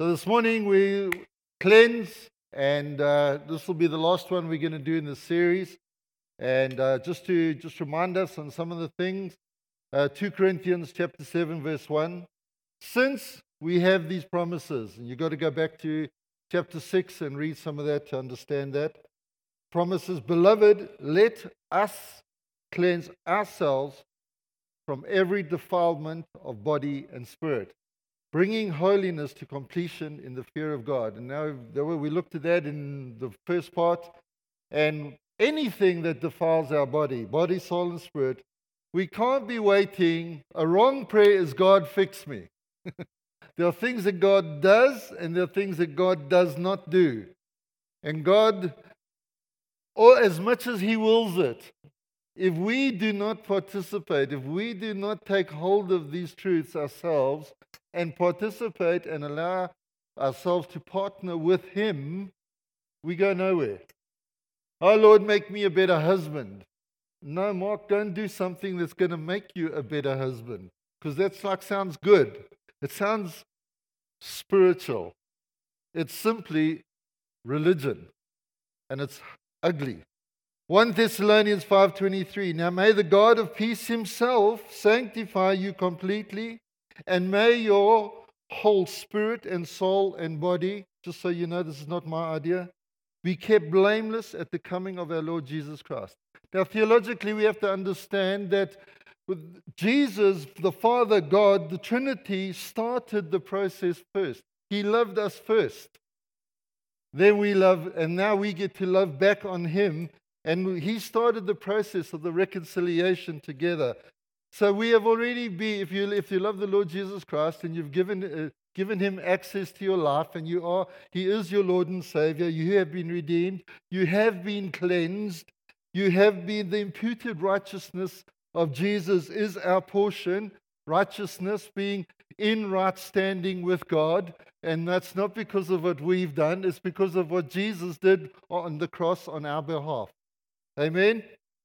So this morning we cleanse, and this will be the last one we're going to do in this series. And just to remind us on some of the things, 2 Corinthians chapter 7, verse 1. Since we have these promises, and you've got to go back to chapter 6 and read some of that to understand that. Promises, beloved, let us cleanse ourselves from every defilement of body and spirit, bringing holiness to completion in the fear of God. And now we looked at that in the first part. And anything that defiles our body, soul, and spirit, we can't be waiting. A wrong prayer is, God, fix me. There are things that God does, and there are things that God does not do. And God, or as much as He wills it, if we do not participate, if we do not take hold of these truths ourselves and participate and allow ourselves to partner with Him, we go nowhere. Oh, Lord, make me a better husband. No, Mark, don't do something that's going to make you a better husband, because that sounds good. It sounds spiritual. It's simply religion, and it's ugly. 1 Thessalonians 5:23. Now may the God of peace Himself sanctify you completely, and may your whole spirit and soul and body, just so you know, this is not my idea, be kept blameless at the coming of our Lord Jesus Christ. Now, theologically, we have to understand that with Jesus, the Father, God, the Trinity, started the process first. He loved us first. Then we love, and now we get to love back on Him. And He started the process of the reconciliation together. So we have already been, if you love the Lord Jesus Christ and you've given Him access to your life, and He is your Lord and Savior, you have been redeemed, you have been cleansed, you have been, the imputed righteousness of Jesus is our portion, righteousness being in right standing with God. And that's not because of what we've done, it's because of what Jesus did on the cross on our behalf. Amen?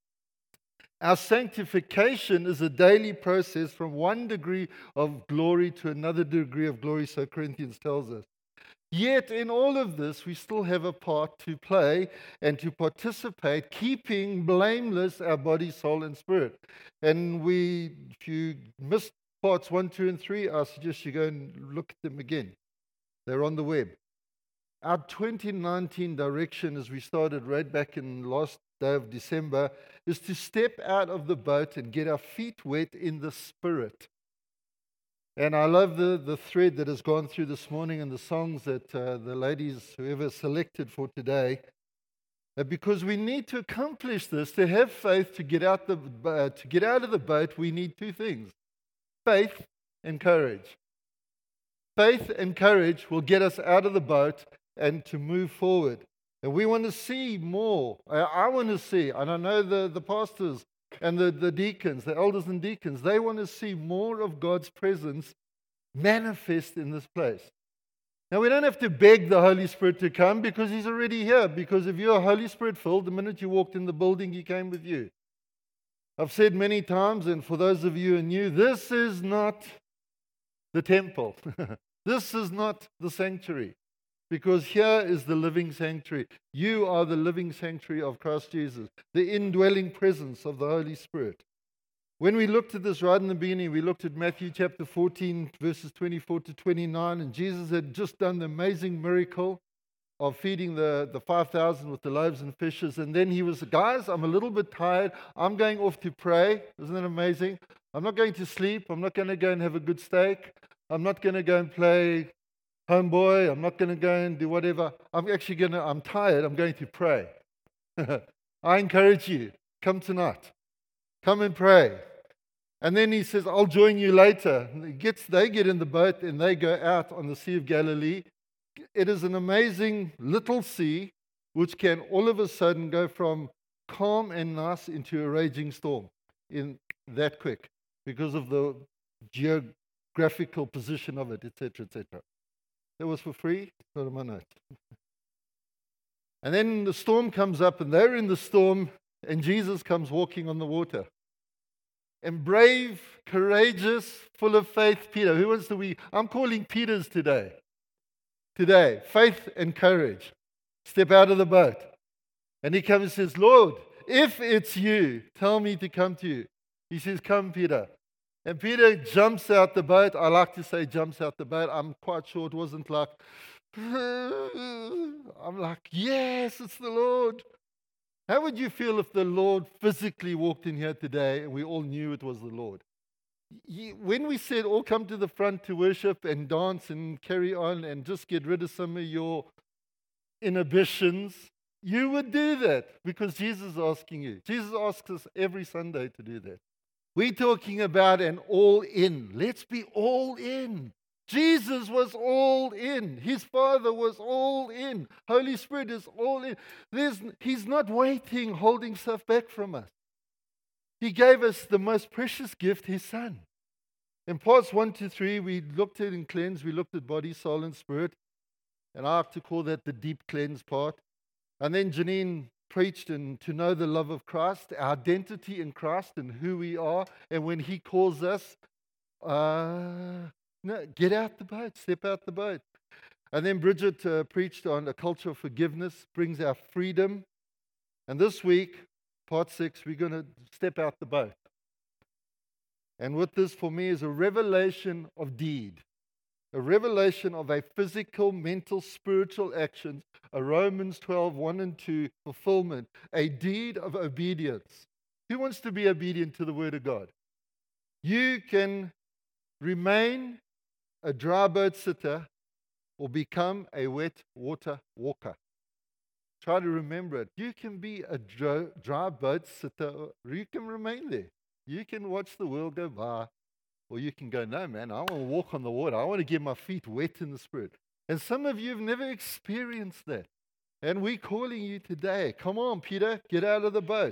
Our sanctification is a daily process from one degree of glory to another degree of glory, so Corinthians tells us. Yet in all of this, we still have a part to play and to participate, keeping blameless our body, soul, and spirit. And if you missed parts 1, 2, and 3, I suggest you go and look at them again. They're on the web. Our 2019 direction, as we started right back in last day of December, is to step out of the boat and get our feet wet in the Spirit. And I love the thread that has gone through this morning and the songs that the ladies, whoever selected for today, because we need to accomplish this, to have faith, to get out of the boat, we need two things: faith and courage. Faith and courage will get us out of the boat and to move forward. And we want to see more. I want to see, and I know the pastors and the deacons, the elders and deacons, they want to see more of God's presence manifest in this place. Now, we don't have to beg the Holy Spirit to come, because He's already here. Because if you're Holy Spirit filled, the minute you walked in the building, He came with you. I've said many times, and for those of you who are new, this is not the temple. This is not the sanctuary. Because here is the living sanctuary. You are the living sanctuary of Christ Jesus, the indwelling presence of the Holy Spirit. When we looked at this right in the beginning, we looked at Matthew chapter 14, verses 24 to 29, and Jesus had just done the amazing miracle of feeding the 5,000 with the loaves and fishes. And then He was, guys, I'm a little bit tired. I'm going off to pray. Isn't that amazing? I'm not going to sleep. I'm not going to go and have a good steak. I'm not going to go and play homeboy. I'm not going to go and do whatever. I'm tired. I'm going to pray. I encourage you, come tonight. Come and pray. And then He says, I'll join you later. And they get in the boat and they go out on the Sea of Galilee. It is an amazing little sea which can all of a sudden go from calm and nice into a raging storm in that quick, because of the geographical position of it, etc., etc. That was for free, not on my note. And then the storm comes up, and they're in the storm, and Jesus comes walking on the water. And brave, courageous, full of faith Peter. Who wants to be? I'm calling Peters today. today. Faith and courage. Step out of the boat. And he comes and says, Lord, if it's you, tell me to come to you. He says, come, Peter. And Peter jumps out the boat. I like to say jumps out the boat. I'm quite sure it wasn't like, I'm like, yes, it's the Lord. How would you feel if the Lord physically walked in here today and we all knew it was the Lord? When we said all come to the front to worship and dance and carry on and just get rid of some of your inhibitions, you would do that because Jesus is asking you. Jesus asks us every Sunday to do that. We're talking about an all in. Let's be all in. Jesus was all in. His Father was all in. Holy Spirit is all in. He's not waiting, holding stuff back from us. He gave us the most precious gift, His Son. In parts 1 to 3, we looked at and cleanse. We looked at body, soul, and spirit. And I like to call that the deep cleanse part. And then Janine preached and to know the love of Christ, our identity in Christ and who we are. And when He calls us, get out the boat, step out the boat. And then Bridget preached on a culture of forgiveness, brings our freedom. And this week, part 6, we're going to step out the boat. And with this, for me, is a revelation of deed. A revelation of a physical, mental, spiritual action. A Romans 12, 1 and 2 fulfillment. A deed of obedience. Who wants to be obedient to the Word of God? You can remain a dry boat sitter or become a wet water walker. Try to remember it. You can be a dry boat sitter, or you can remain there. You can watch the world go by, or you can go, no, man, I want to walk on the water. I want to get my feet wet in the Spirit. And some of you have never experienced that. And we're calling you today. Come on, Peter, get out of the boat.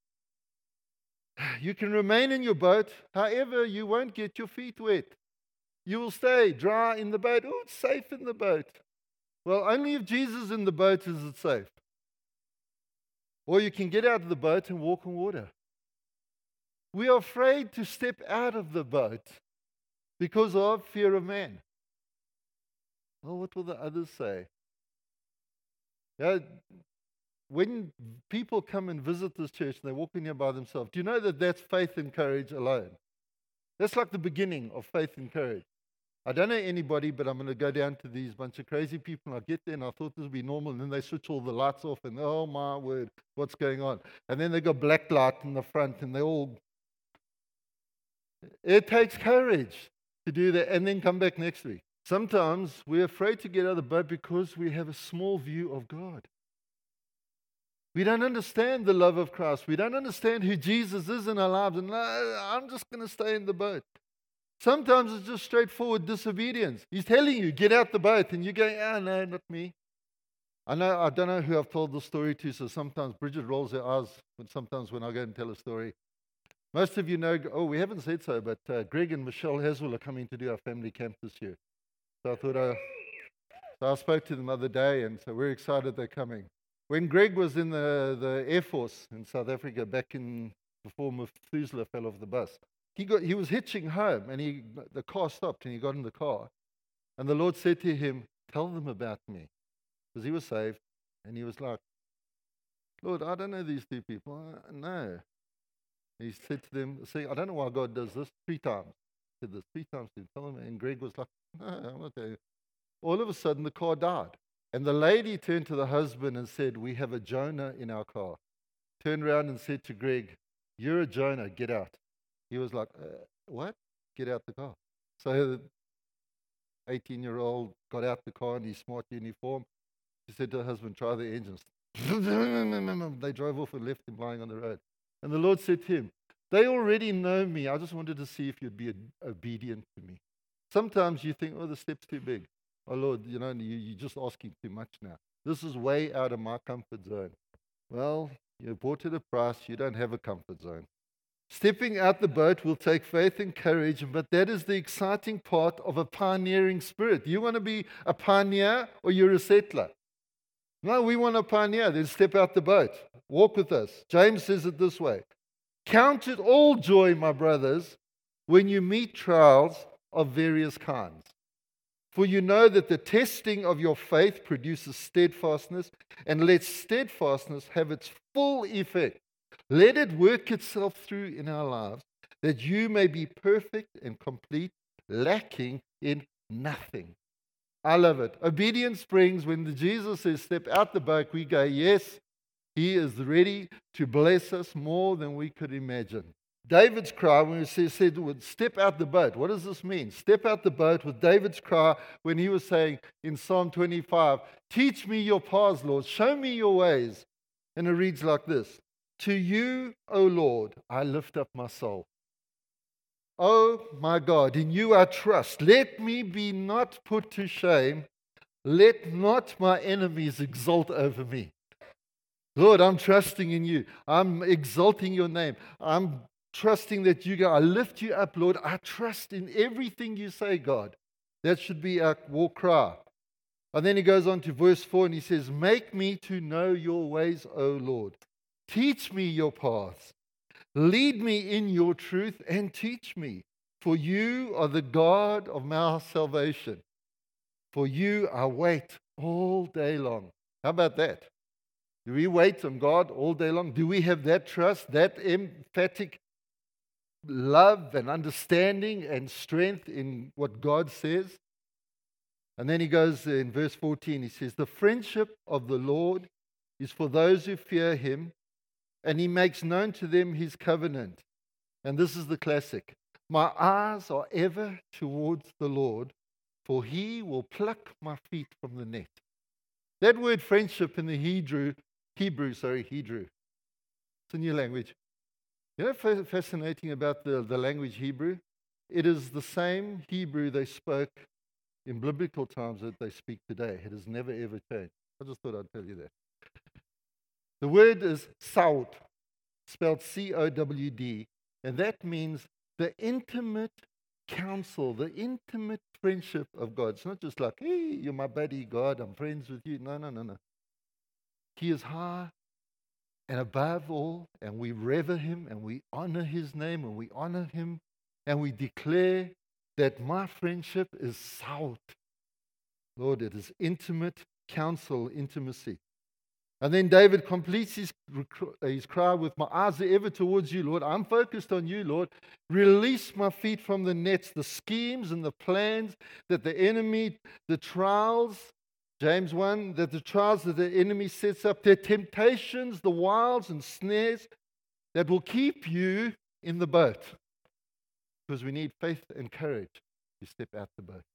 You can remain in your boat. However, you won't get your feet wet. You will stay dry in the boat. Oh, it's safe in the boat. Well, only if Jesus is in the boat is it safe. Or you can get out of the boat and walk on water. We are afraid to step out of the boat because of fear of man. Well, what will the others say? Yeah, when people come and visit this church and they walk in here by themselves, do you know that that's faith and courage alone? That's like the beginning of faith and courage. I don't know anybody, but I'm going to go down to these bunch of crazy people. And I get there and I thought this would be normal. And then they switch all the lights off and, oh my word, what's going on? And then they got black light in the front and they all... It takes courage to do that and then come back next week. Sometimes we're afraid to get out of the boat because we have a small view of God. We don't understand the love of Christ. We don't understand who Jesus is in our lives. And I'm just going to stay in the boat. Sometimes it's just straightforward disobedience. He's telling you, get out the boat. And you're going, no, not me. I don't know who I've told the story to, so sometimes Bridget rolls her eyes sometimes when I go and tell a story. Most of you know, we haven't said so, but Greg and Michelle Haswell are coming to do our family camp this year. So I thought, so I spoke to them the other day, and so we're excited they're coming. When Greg was in the Air Force in South Africa, before Methuselah fell off the bus, he was hitching home, and the car stopped, and he got in the car. And the Lord said to him, tell them about me, because he was saved. And he was like, Lord, I don't know these two people. No. He said to them, I don't know why God does this 3 times. He said this 3 times to tell him. And Greg was like, no, I'm not telling you. All of a sudden, the car died. And the lady turned to the husband and said, we have a Jonah in our car. Turned around and said to Greg, you're a Jonah, get out. He was like, what? Get out the car. So the 18-year-old got out the car in his smart uniform. He said to the husband, try the engines. They drove off and left him lying on the road. And the Lord said to him, they already know me. I just wanted to see if you'd be obedient to me. Sometimes you think, the step's too big. Oh, Lord, you're just asking too much now. This is way out of my comfort zone. Well, you bought at a price. You don't have a comfort zone. Stepping out the boat will take faith and courage, but that is the exciting part of a pioneering spirit. You want to be a pioneer or you're a settler? No, we want a pioneer. Then step out the boat. Walk with us. James says it this way. Count it all joy, my brothers, when you meet trials of various kinds. For you know that the testing of your faith produces steadfastness, and let steadfastness have its full effect. Let it work itself through in our lives, that you may be perfect and complete, lacking in nothing. I love it. Obedience brings, when Jesus says, step out the boat, we go, yes, he is ready to bless us more than we could imagine. David's cry, when he said, step out the boat, what does this mean? Step out the boat with David's cry when he was saying in Psalm 25, teach me your paths, Lord, show me your ways. And it reads like this, to you, O Lord, I lift up my soul. Oh my God, in you I trust. Let me be not put to shame. Let not my enemies exult over me. Lord, I'm trusting in you. I'm exalting your name. I'm trusting that you go. I lift you up, Lord. I trust in everything you say, God. That should be our war cry. And then he goes on to verse 4 and he says, make me to know your ways, O Lord. Teach me your paths. Lead me in your truth and teach me. For you are the God of my salvation. For you I wait all day long. How about that? Do we wait on God all day long? Do we have that trust, that emphatic love and understanding and strength in what God says? And then he goes in verse 14, he says, the friendship of the Lord is for those who fear him, and he makes known to them his covenant. And this is the classic. My eyes are ever towards the Lord, for he will pluck my feet from the net. That word friendship in the Hebrew. It's a new language. You know, fascinating about the language Hebrew? It is the same Hebrew they spoke in biblical times that they speak today. It has never ever changed. I just thought I'd tell you that. The word is Sawd, spelled C-O-W-D, and that means the intimate counsel, the intimate friendship of God. It's not just like, hey, you're my buddy, God, I'm friends with you. No. He is high and above all, and we revere him, and we honor his name, and we honor him, and we declare that my friendship is Sawd. Lord, it is intimate counsel, intimacy. And then David completes his cry with, my eyes are ever towards you, Lord. I'm focused on you, Lord. Release my feet from the nets, the schemes and the plans that the enemy, the trials, James 1, that the trials that the enemy sets up, the temptations, the wiles and snares that will keep you in the boat. Because we need faith and courage to step out the boat.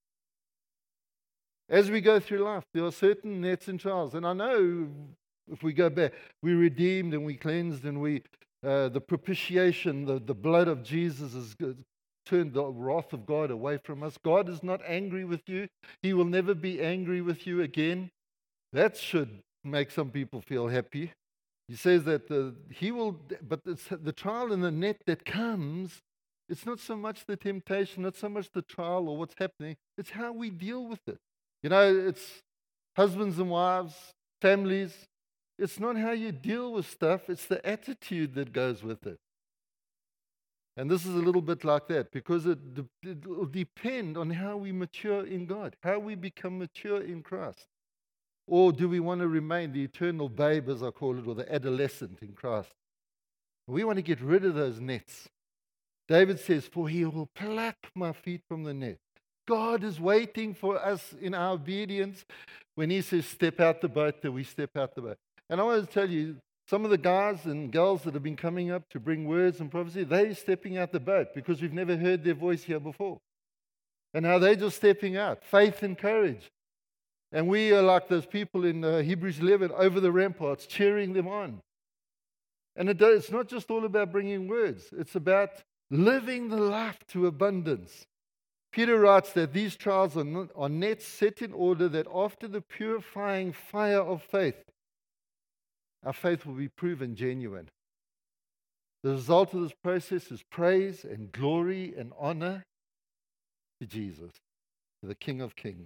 As we go through life, there are certain nets and trials. And I know if we go back, we redeemed and we cleansed and we, the propitiation, the blood of Jesus has turned the wrath of God away from us. God is not angry with you. He will never be angry with you again. That should make some people feel happy. He says that he will, but it's the trial and the net that comes, it's not so much the temptation, not so much the trial or what's happening, it's how we deal with it. You know, it's husbands and wives, families. It's not how you deal with stuff, it's the attitude that goes with it. And this is a little bit like that, because it will depend on how we mature in God, how we become mature in Christ. Or do we want to remain the eternal babe, as I call it, or the adolescent in Christ? We want to get rid of those nets. David says, for he will pluck my feet from the net. God is waiting for us in our obedience when he says, step out the boat, that we step out the boat. And I want to tell you, some of the guys and girls that have been coming up to bring words and prophecy, they're stepping out the boat because we've never heard their voice here before. And now they're just stepping out, faith and courage. And we are like those people in Hebrews 11, over the ramparts, cheering them on. And it's not just all about bringing words. It's about living the life to abundance. Peter writes that these trials are nets set in order that after the purifying fire of faith, our faith will be proven genuine. The result of this process is praise and glory and honor to Jesus, to the King of Kings.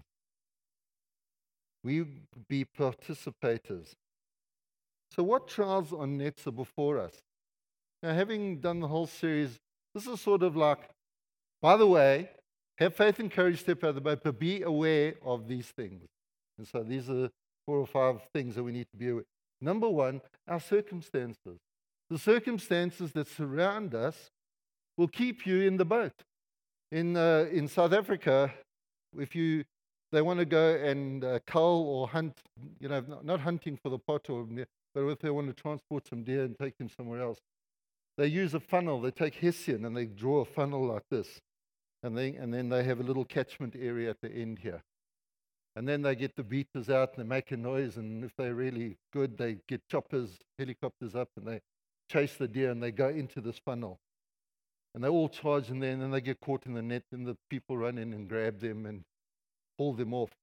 We be participators. So what trials or nets are before us? Now, having done the whole series, this is sort of like, by the way, Have faith and courage, step out of the boat, but be aware of these things. And so these are 4 or 5 things that we need to be aware. Number one, our circumstances. The circumstances that surround us will keep you in the boat. In South Africa, they want to go and cull or hunt, not hunting for the pot, but if they want to transport some deer and take them somewhere else, they use a funnel. They take hessian and they draw a funnel like this. And then they have a little catchment area at the end here. And then they get the beaters out and they make a noise. And if they're really good, they get choppers, helicopters up, and they chase the deer and they go into this funnel. And they all charge in there, and then they get caught in the net, and the people run in and grab them and pull them off.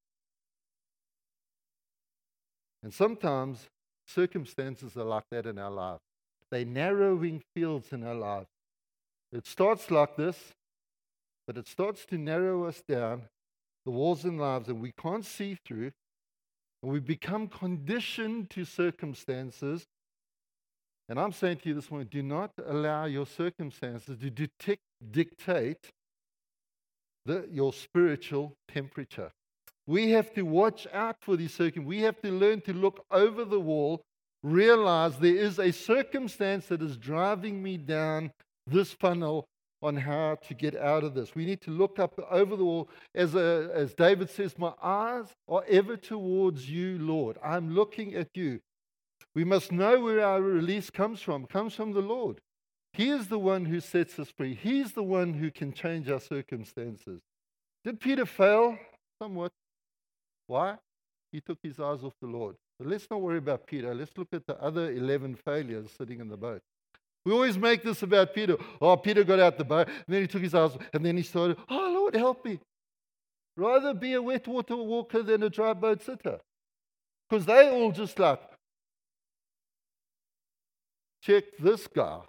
And sometimes circumstances are like that in our lives. They're narrowing fields in our lives. It starts like this, but it starts to narrow us down, the walls in lives, and we can't see through, and we become conditioned to circumstances. And I'm saying to you this morning, do not allow your circumstances to dictate your spiritual temperature. We have to watch out for these circumstances. We have to learn to look over the wall, realize there is a circumstance that is driving me down this funnel on how to get out of this. We need to look up over the wall. As David says, my eyes are ever towards you, Lord. I'm looking at you. We must know where our release comes from. It comes from the Lord. He is the one who sets us free. He's the one who can change our circumstances. Did Peter fail? Somewhat. Why? He took his eyes off the Lord. But let's not worry about Peter. Let's look at the other 11 failures sitting in the boat. We always make this about Peter. Oh, Peter got out the boat, and then he took his eyes, and then he started, oh, Lord, help me. Rather be a wet water walker than a dry boat sitter. Because they all just like, check this guy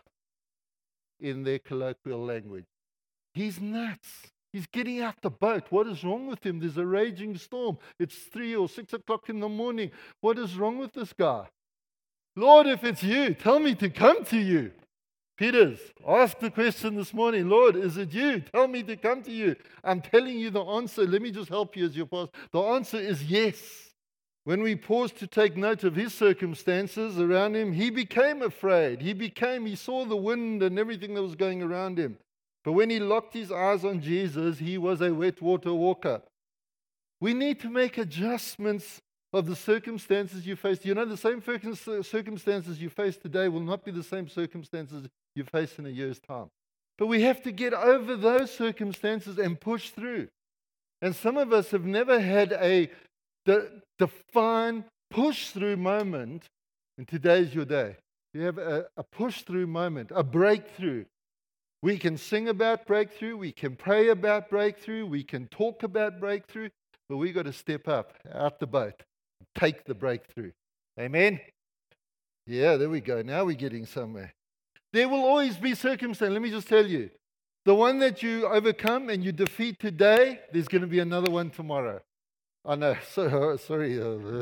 in their colloquial language. He's nuts. He's getting out the boat. What is wrong with him? There's a raging storm. It's 3 or 6 o'clock in the morning. What is wrong with this guy? Lord, if it's you, tell me to come to you. Peter's asked the question this morning, Lord, is it you? Tell me to come to you. I'm telling you the answer. Let me just help you as your pastor. The answer is yes. When we pause to take note of his circumstances around him, he became afraid. He saw the wind and everything that was going around him. But when he locked his eyes on Jesus, he was a wet water walker. We need to make adjustments of the circumstances you face. You know, the same circumstances you face today will not be the same circumstances you face in a year's time. But we have to get over those circumstances and push through. And some of us have never had a defined push-through moment, and today's your day. You have a push-through moment, a breakthrough. We can sing about breakthrough, we can pray about breakthrough, we can talk about breakthrough, but we've got to step up out the boat, take the breakthrough. Amen? Yeah, there we go. Now we're getting somewhere. There will always be circumstances. Let me just tell you, the one that you overcome and you defeat today, there's going to be another one tomorrow. I know, sorry.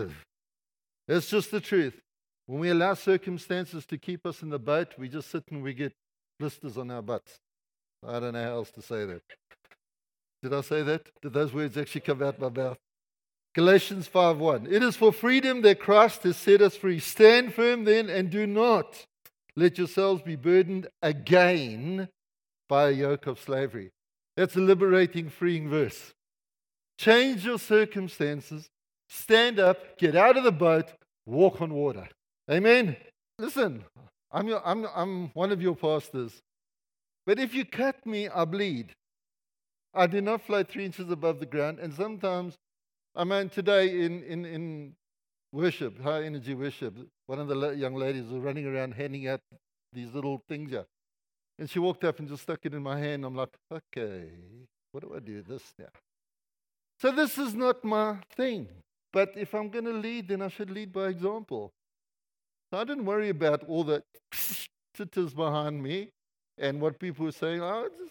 It's just the truth. When we allow circumstances to keep us in the boat, we just sit and we get blisters on our butts. I don't know how else to say that. Did I say that? Did those words actually come out my mouth? Galatians 5:1. It is for freedom that Christ has set us free. Stand firm then and do not let yourselves be burdened again by a yoke of slavery. That's a liberating, freeing verse. Change your circumstances, stand up, get out of the boat, walk on water. Amen? Listen, I'm one of your pastors, but if you cut me, I bleed. I do not float 3 inches above the ground, and sometimes, today in worship, high energy worship, one of the young ladies was running around handing out these little things here, and she walked up and just stuck it in my hand. I'm like, okay, what do I do with this now? So this is not my thing. But if I'm going to lead, then I should lead by example. So I didn't worry about all the sitters behind me and what people were saying.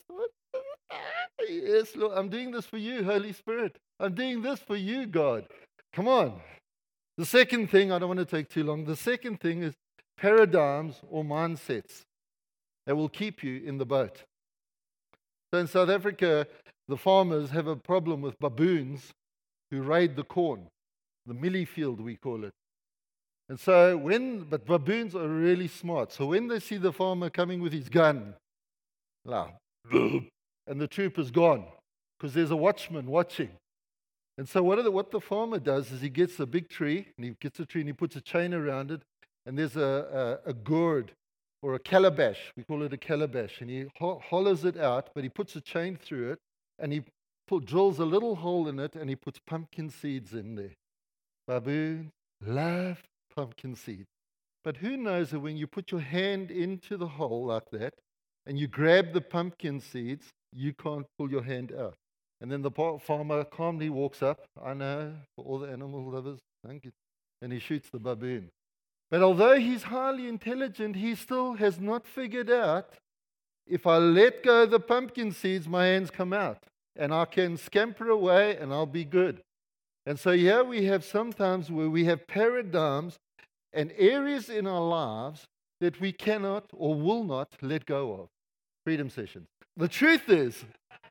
Yes, Lord, I'm doing this for you, Holy Spirit. I'm doing this for you, God. Come on. The second thing, I don't want to take too long. The second thing is paradigms or mindsets that will keep you in the boat. So in South Africa, the farmers have a problem with baboons who raid the corn, the millie field we call it. And so but baboons are really smart. So when they see the farmer coming with his gun, and the troop is gone, because there's a watchman watching. And so what the farmer does is he gets a big tree, and he puts a chain around it, and there's a gourd or a calabash. We call it a calabash. And he hollows it out, but he puts a chain through it, and he drills a little hole in it, and he puts pumpkin seeds in there. Baboons love pumpkin seeds. But who knows that when you put your hand into the hole like that, and you grab the pumpkin seeds, you can't pull your hand out. And then the farmer calmly walks up, I know, for all the animal lovers, thank you, and he shoots the baboon. But although he's highly intelligent, he still has not figured out, if I let go of the pumpkin seeds, my hands come out, and I can scamper away, and I'll be good. And so here we have sometimes where we have paradigms and areas in our lives that we cannot or will not let go of. Freedom sessions. The truth is,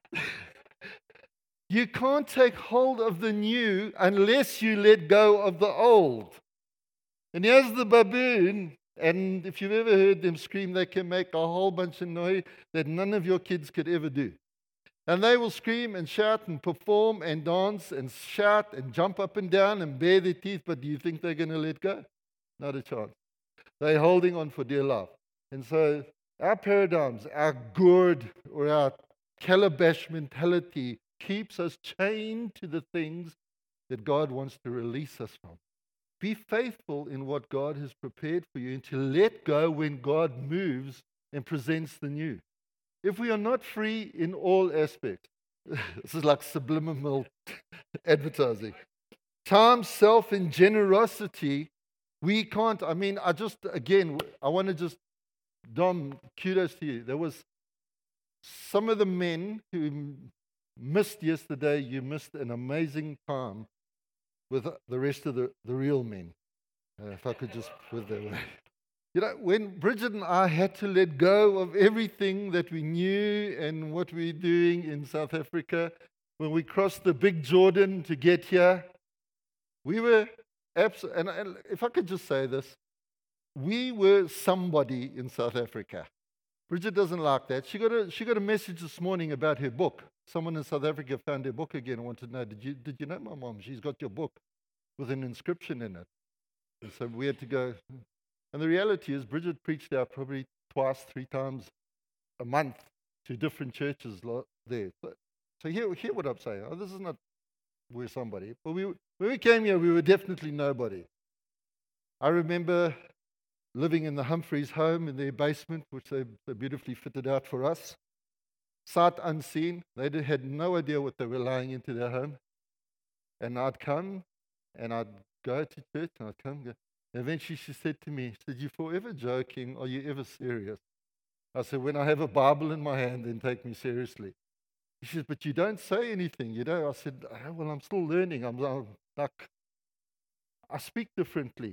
you can't take hold of the new unless you let go of the old. And here's the baboon, and if you've ever heard them scream, they can make a whole bunch of noise that none of your kids could ever do. And they will scream and shout and perform and dance and shout and jump up and down and bare their teeth, but do you think they're going to let go? Not a chance. They're holding on for dear life. And so our paradigms, our gourd or our calabash mentality keeps us chained to the things that God wants to release us from. Be faithful in what God has prepared for you and to let go when God moves and presents the new. If we are not free in all aspects, this is like subliminal advertising. Time, self, and generosity, we can't. I want to just, Dom, kudos to you. There was some of the men who missed yesterday. You missed an amazing time with the rest of the real men. If I could just put it that way. You know, when Bridget and I had to let go of everything that we knew and what we were doing in South Africa, when we crossed the big Jordan to get here, we were and if I could just say this, we were somebody in South Africa. Bridget doesn't like that. She got a message this morning about her book. Someone in South Africa found her book again and wanted to know, did you know, my mom? She's got your book with an inscription in it. And so we had to go. And the reality is, Bridget preached out probably twice, 3 times a month to different churches there. So hear what I'm saying. Oh, this is not we're somebody. But when we came here, we were definitely nobody. I remember living in the Humphreys' home in their basement, which they beautifully fitted out for us. Sight unseen. They had no idea what they were laying into their home. And I'd come, and I'd go to church, and I'd come. And eventually she said to me, she said, "You forever joking? Are you ever serious?" I said, "When I have a Bible in my hand, then take me seriously." She said, "But you don't say anything, you know." I said, "Oh, well, I'm still learning. I'm like, I speak differently.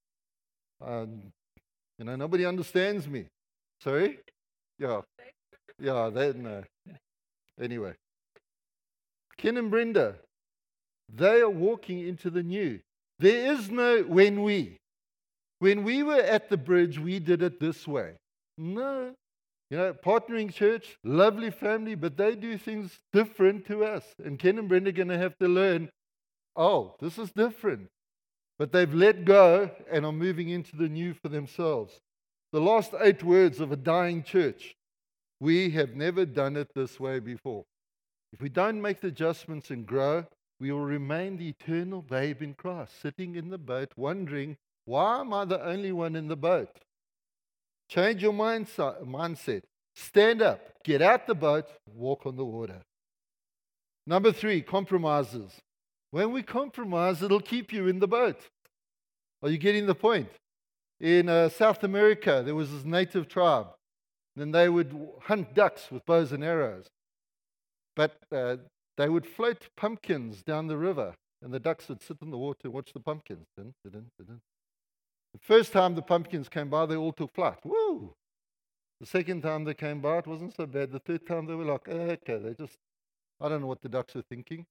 Nobody understands me." Sorry? Yeah, they know. Anyway, Ken and Brenda, they are walking into the new. There is no when we. When we were at the bridge, we did it this way. No. Partnering church, lovely family, but they do things different to us. And Ken and Brenda are going to have to learn, oh, this is different. But they've let go and are moving into the new for themselves. The last 8 words of a dying church. We have never done it this way before. If we don't make the adjustments and grow, we will remain the eternal babe in Christ, sitting in the boat, wondering, why am I the only one in the boat? Change your mindset. Stand up, get out the boat, walk on the water. Number 3, compromises. When we compromise, it'll keep you in the boat. Are you getting the point? In South America, there was this native tribe. And they would hunt ducks with bows and arrows. But they would float pumpkins down the river, and the ducks would sit in the water and watch the pumpkins. The first time the pumpkins came by, they all took flight. Woo! The second time they came by, it wasn't so bad. The third time, they were like, okay, they just I don't know what the ducks were thinking.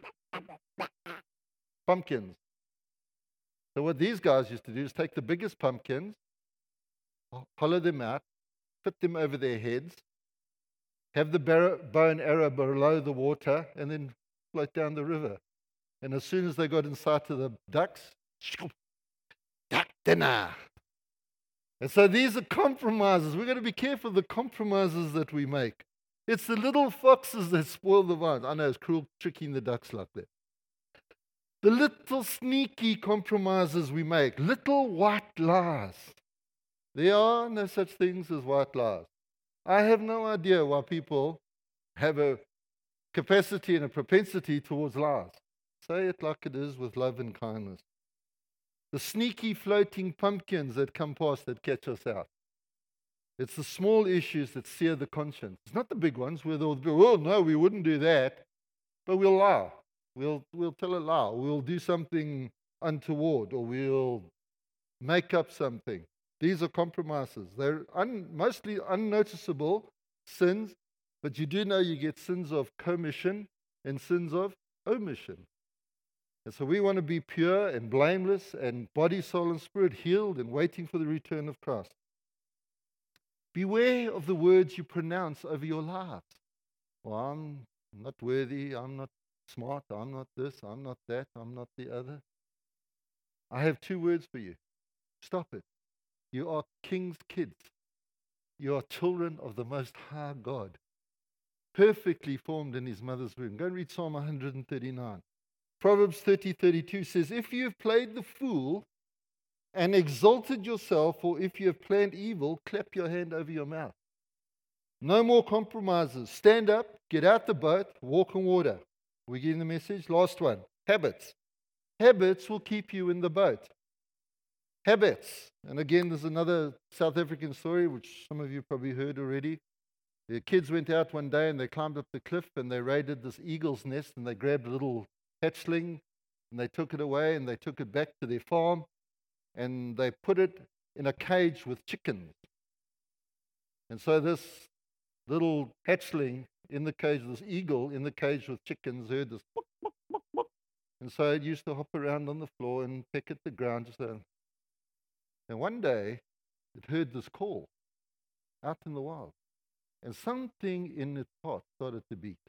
Pumpkins. So what these guys used to do is take the biggest pumpkins, hollow them out, put them over their heads, have the bow and arrow below the water, and then float down the river. And as soon as they got in sight of the ducks, duck dinner. And so these are compromises. We've got to be careful of the compromises that we make. It's the little foxes that spoil the vines. I know it's cruel tricking the ducks like that. The little sneaky compromises we make, little white lies. There are no such things as white lies. I have no idea why people have a capacity and a propensity towards lies. Say it like it is with love and kindness. The sneaky floating pumpkins that come past that catch us out. It's the small issues that sear the conscience. It's not the big ones where they'll be, oh no, we wouldn't do that. But we'll lie. We'll tell a lie. We'll do something untoward, or we'll make up something. These are compromises. They're mostly unnoticeable sins, but you do know you get sins of commission and sins of omission. And so we want to be pure and blameless and body, soul, and spirit healed and waiting for the return of Christ. Beware of the words you pronounce over your lives. Well, I'm not worthy, I'm not smart, I'm not this, I'm not that, I'm not the other. I have 2 words for you. Stop it. You are king's kids. You are children of the Most High God, perfectly formed in his mother's womb. Go and read Psalm 139. Proverbs 30:32 says, if you have played the fool and exalted yourself, or if you have planned evil, clap your hand over your mouth. No more compromises. Stand up, get out the boat, walk on water. We getting the message? Last one. Habits. Habits will keep you in the boat. Habits. And again, there's another South African story, which some of you probably heard already. The kids went out one day and they climbed up the cliff and they raided this eagle's nest and they grabbed a little hatchling and they took it away and they took it back to their farm and they put it in a cage with chickens. And so this little hatchling in the cage, this eagle in the cage with chickens, heard this book, book, book, book. And so it used to hop around on the floor and peck at the ground. And one day, it heard this call out in the wild. And something in its heart started to beat.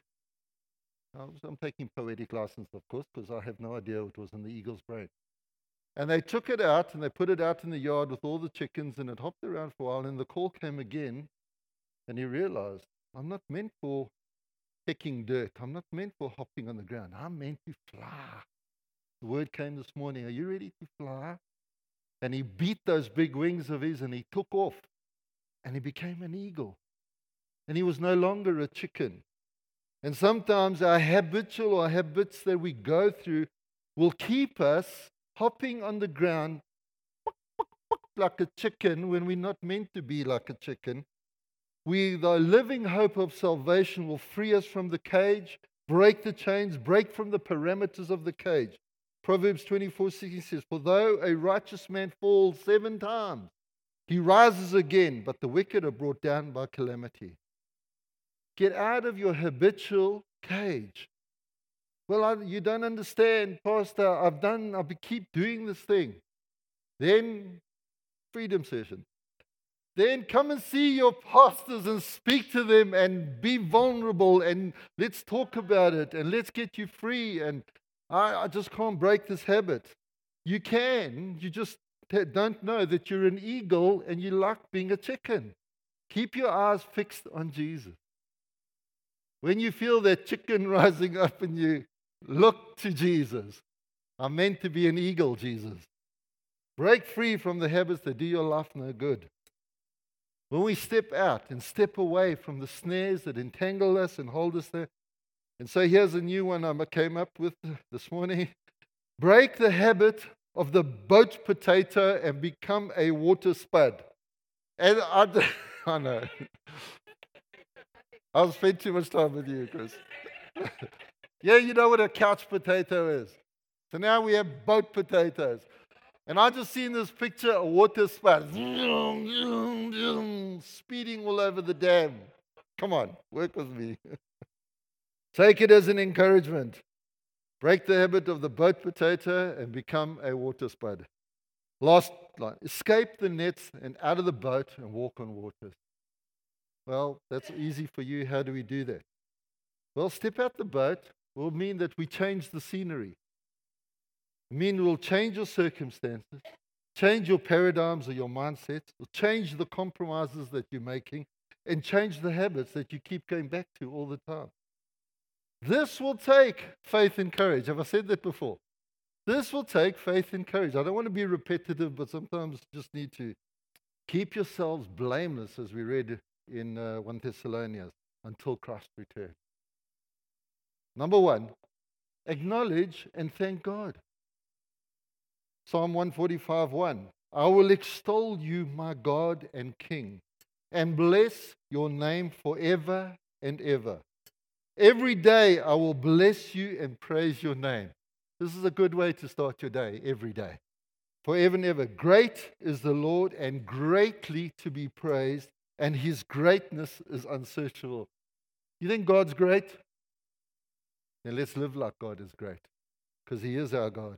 I'm taking poetic license, of course, because I have no idea what was in the eagle's brain. And they took it out and they put it out in the yard with all the chickens, and it hopped around for a while, and the call came again, and he realized, I'm not meant for pecking dirt. I'm not meant for hopping on the ground. I'm meant to fly. The word came this morning, are you ready to fly? And he beat those big wings of his and he took off, and he became an eagle. And he was no longer a chicken. And sometimes our habits that we go through will keep us hopping on the ground like a chicken when we're not meant to be like a chicken. The living hope of salvation will free us from the cage, break the chains, break from the parameters of the cage. Proverbs 24:16 says, for though a righteous man falls 7 times, he rises again, but the wicked are brought down by calamity. Get out of your habitual cage. Well, you don't understand, Pastor. I keep doing this thing. Then, freedom session. Then come and see your pastors and speak to them and be vulnerable and let's talk about it and let's get you free. And I just can't break this habit. You can. You just don't know that you're an eagle and you like being a chicken. Keep your eyes fixed on Jesus. When you feel that chicken rising up in you, look to Jesus. I'm meant to be an eagle, Jesus. Break free from the habits that do your life no good. When we step out and step away from the snares that entangle us and hold us there. And so here's a new one I came up with this morning. Break the habit of the boat potato and become a water spud. And I know. I'll spend too much time with you, Chris. Yeah, you know what a couch potato is. So now we have boat potatoes. And I just seen this picture, a water spout, speeding all over the dam. Come on, work with me. Take it as an encouragement. Break the habit of the boat potato and become a water spud. Last line. Escape the nets and out of the boat and walk on waters. Well, that's easy for you. How do we do that? Well, step out the boat will mean that we change the scenery. It means we'll change your circumstances, change your paradigms or your mindsets, or change the compromises that you're making, and change the habits that you keep going back to all the time. This will take faith and courage. Have I said that before? This will take faith and courage. I don't want to be repetitive, but sometimes you just need to keep yourselves blameless, as we read in 1 Thessalonians, until Christ returns. Number one, acknowledge and thank God. Psalm 145:1. I will extol you, my God and King, and bless your name forever and ever. Every day I will bless you and praise your name. This is a good way to start your day, every day. Forever and ever. Great is the Lord and greatly to be praised, and his greatness is unsearchable. You think God's great? Then let's live like God is great, because he is our God.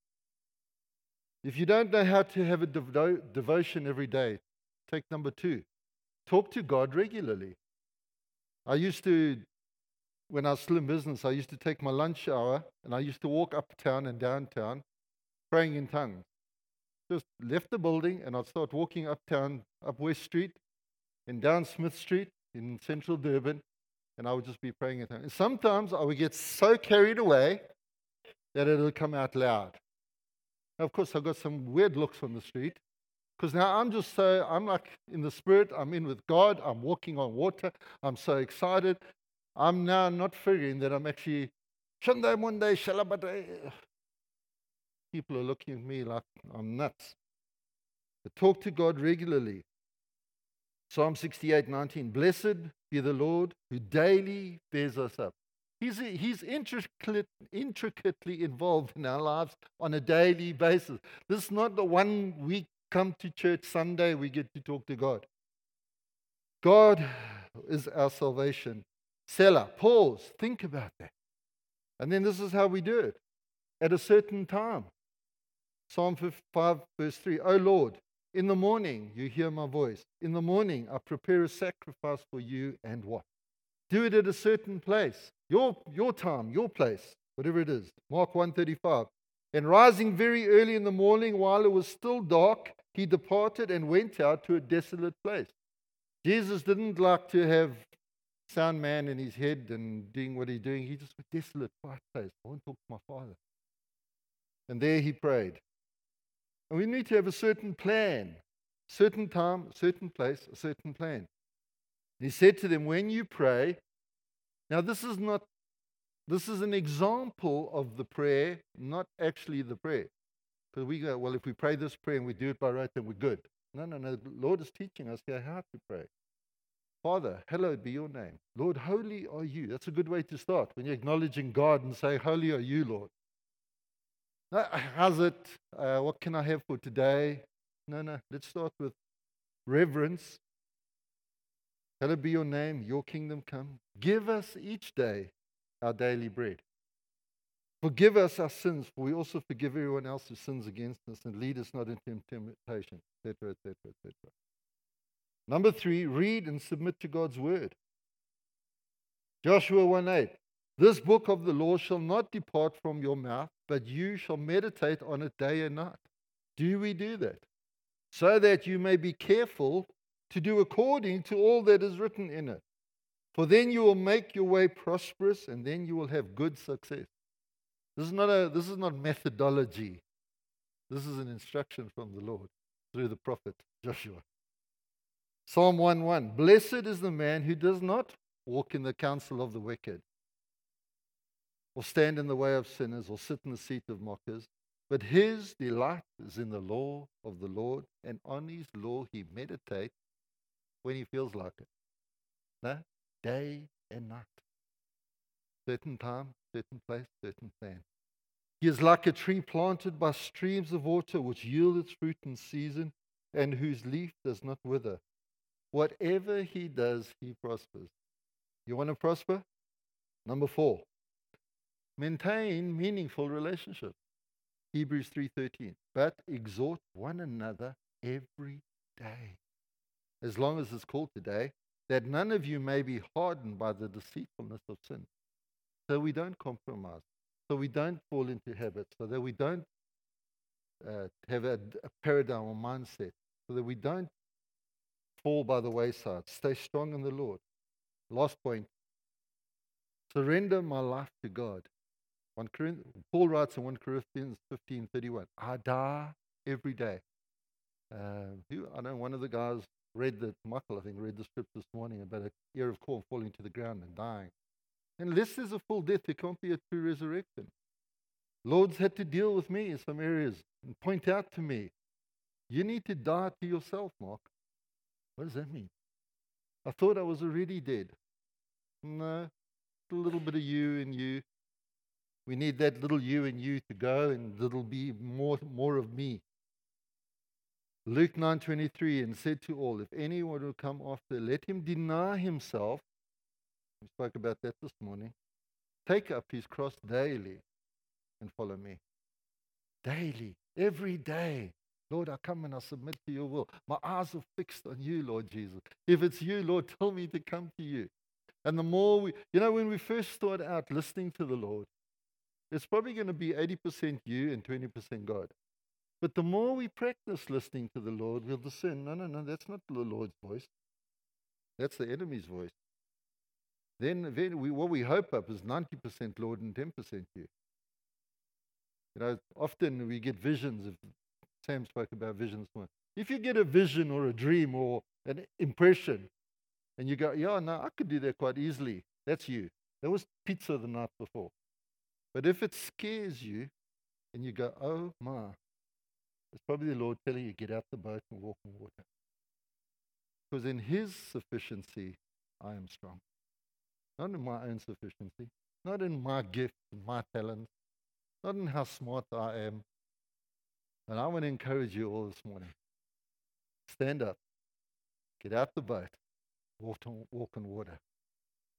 If you don't know how to have a devotion every day, take number 2. Talk to God regularly. I used to, when I was still in business, I used to take my lunch hour and I used to walk uptown and downtown praying in tongues. Just left the building and I'd start walking uptown, up West Street and down Smith Street in central Durban, and I would just be praying in tongues. And sometimes I would get so carried away that it would come out loud. Now, of course, I got some weird looks on the street because now I'm like in the spirit, I'm in with God, I'm walking on water, I'm so excited. I'm now not figuring that I'm actually, Shandai Monday, Shalabade. People are looking at me like I'm nuts. But talk to God regularly. Psalm 68:19. Blessed be the Lord who daily bears us up. He's intricately involved in our lives on a daily basis. This is not the 1 week come to church Sunday we get to talk to God. God is our salvation. Selah, pause, think about that. And then this is how we do it. At a certain time. Psalm 5:3. O Lord, in the morning you hear my voice. In the morning I prepare a sacrifice for you and what? Do it at a certain place. Your time, your place, whatever it is. Mark 1:35. And rising very early in the morning while it was still dark, he departed and went out to a desolate place. Jesus didn't like to have sound man in his head and doing what he's doing. He just went desolate, quiet place. I want to talk to my Father. And there he prayed. And we need to have a certain plan, certain time, certain place, a certain plan. He said to them, when you pray, now this is an example of the prayer, not actually the prayer. Because we go, well, if we pray this prayer and we do it by right, then we're good. No. The Lord is teaching us here how to pray. Father, hallowed be your name. Lord, holy are you. That's a good way to start. When you're acknowledging God and say, holy are you, Lord. How's it? What can I have for today? No. Let's start with reverence. Hallowed be your name, your kingdom come. Give us each day our daily bread. Forgive us our sins, for we also forgive everyone else who sins against us, and lead us not into temptation, etc., etc., etc. Number 3, read and submit to God's word. Joshua 1:8. This book of the law shall not depart from your mouth, but you shall meditate on it day and night. Do we do that? So that you may be careful to do according to all that is written in it. For then you will make your way prosperous, and then you will have good success. This is not methodology. This is an instruction from the Lord through the prophet Joshua. Psalm 1:1. Blessed is the man who does not walk in the counsel of the wicked, or stand in the way of sinners, or sit in the seat of mockers. But his delight is in the law of the Lord, and on his law he meditates when he feels like it. No? Day and night. Certain time, certain place, certain plan. He is like a tree planted by streams of water, which yield its fruit in season, and whose leaf does not wither. Whatever he does, he prospers. You want to prosper? Number 4, maintain meaningful relationships. Hebrews 3:13. But exhort one another every day, as long as it's called today, that none of you may be hardened by the deceitfulness of sin. So we don't compromise, so we don't fall into habits, so that we don't have a paradigm or mindset, so that we don't fall by the wayside. Stay strong in the Lord. Last point, surrender my life to God. Paul writes in 1 Corinthians 15:31, I die every day. I know one of the guys Michael, I think, read the script this morning about an ear of corn falling to the ground and dying. Unless there's a full death, there can't be a true resurrection. Lord's had to deal with me in some areas and point out to me, you need to die to yourself, Mark. What does that mean? I thought I was already dead. No, a little bit of you in you. We need that little you in you to go, and it'll be more of me. Luke 9:23, and said to all, if anyone will come after, let him deny himself. We spoke about that this morning. Take up his cross daily and follow me. Daily, every day. Lord, I come and I submit to your will. My eyes are fixed on you, Lord Jesus. If it's you, Lord, tell me to come to you. And the more when we first start out listening to the Lord, it's probably going to be 80% you and 20% God. But the more we practice listening to the Lord, we'll discern, no, that's not the Lord's voice. That's the enemy's voice. Then what we hope up is 90% Lord and 10% you. Often we get visions. Sam spoke about visions. If you get a vision or a dream or an impression, and you go, yeah, no, I could do that quite easily. That's you. That was pizza the night before. But if it scares you, and you go, oh my, it's probably the Lord telling you, get out the boat and walk in water. Because in His sufficiency, I am strong. Not in my own sufficiency, not in my gift, my talents, not in how smart I am. And I want to encourage you all this morning. Stand up, get out the boat, walk on water.